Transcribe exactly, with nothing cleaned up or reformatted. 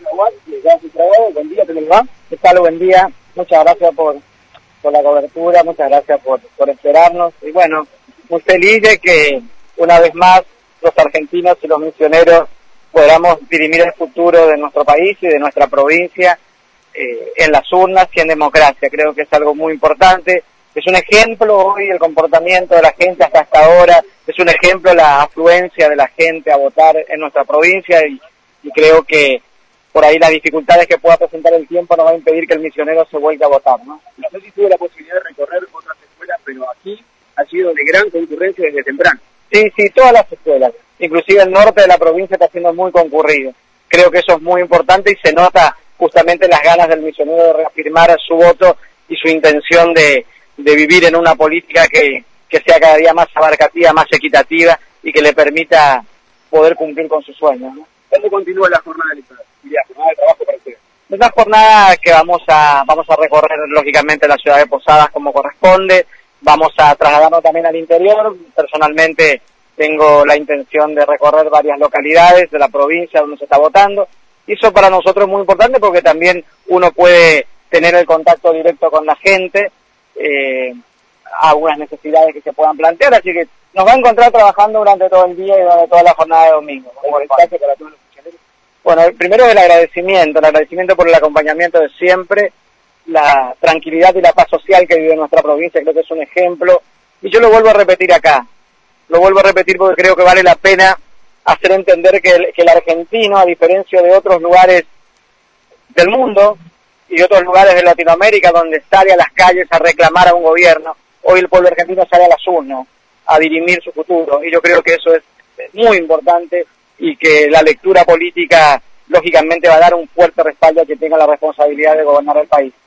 Buen día, ¿cómo va? ¿Qué tal? Buen día. Muchas gracias por, por la cobertura, muchas gracias por, por esperarnos. Y bueno, muy feliz de que una vez más los argentinos y los misioneros podamos dirimir el futuro de nuestro país y de nuestra provincia eh, en las urnas y en democracia. Creo que es algo muy importante. Es un ejemplo hoy el comportamiento de la gente hasta hasta ahora, es un ejemplo la afluencia de la gente a votar en nuestra provincia y, y creo que por ahí las dificultades que pueda presentar el tiempo no va a impedir que el misionero se vuelva a votar, ¿no? No sé si tuve la posibilidad de recorrer otras escuelas, pero aquí ha sido de gran concurrencia desde temprano. Sí, sí, todas las escuelas, inclusive el norte de la provincia está siendo muy concurrido. Creo que eso es muy importante y se nota justamente las ganas del misionero de reafirmar su voto y su intención de, de vivir en una política que, que sea cada día más abarcativa, más equitativa y que le permita poder cumplir con sus sueños, ¿no? ¿Cómo continúa la jornada electoral? Diría, jornada de trabajo para ustedes. Es una jornada que vamos a vamos a recorrer lógicamente la ciudad de Posadas como corresponde, vamos a trasladarnos también al interior. Personalmente tengo la intención de recorrer varias localidades de la provincia donde se está votando, y eso para nosotros es muy importante porque también uno puede tener el contacto directo con la gente, eh, algunas necesidades que se puedan plantear, así que nos va a encontrar trabajando durante todo el día y durante toda la jornada de domingo. Bueno, primero el agradecimiento, el agradecimiento por el acompañamiento de siempre, la tranquilidad y la paz social que vive nuestra provincia, creo que es un ejemplo, y yo lo vuelvo a repetir acá, lo vuelvo a repetir porque creo que vale la pena hacer entender que el, que el argentino, a diferencia de otros lugares del mundo y de otros lugares de Latinoamérica donde sale a las calles a reclamar a un gobierno, hoy el pueblo argentino sale a las urnas a dirimir su futuro, y yo creo que eso es muy importante y que la lectura política lógicamente va a dar un fuerte respaldo a que tenga la responsabilidad de gobernar el país.